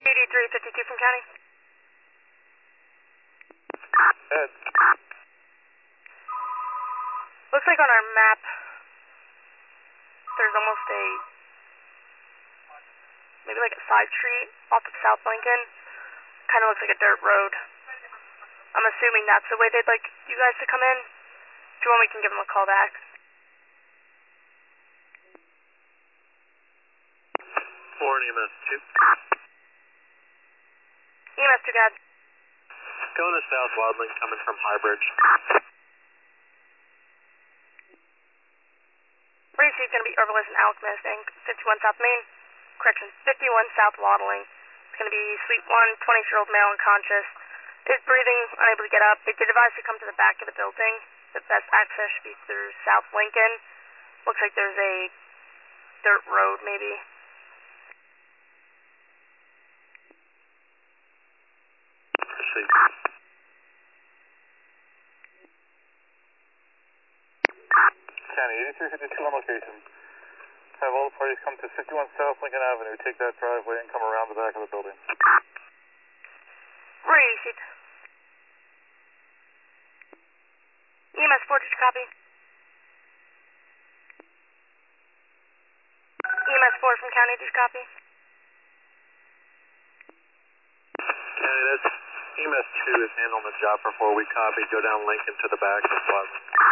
PD352 from county. Ed. Looks like on our map, there's almost maybe like a side street off of South Lincoln. Kind of looks like a dirt road. I'm assuming that's the way they'd like you guys to come in. If you want, we can give them a call back. Warren EMS 2. EMS 2, guys. Going to South Wadling, coming from Highbridge. Where do you see it's going to be Herbalist and Alchemist and 51 South Main? Correction, 51 South Waddling. It's going to be Suite 1, 20-year-old male unconscious. Is breathing, unable to get up. They did advise to come to the back of the building. The best access should be through South Lincoln. Looks like there's a dirt road, maybe. Proceed. County 8352 on location. Have all the parties come to 51 South Lincoln Avenue. Take that driveway and come around the back of the building. Receipt. EMS 4, did you copy? EMS 4 from county, did you copy? County, that's EMS 2 is handling the job for 4. We copy. Go down Lincoln to the back of Wadling.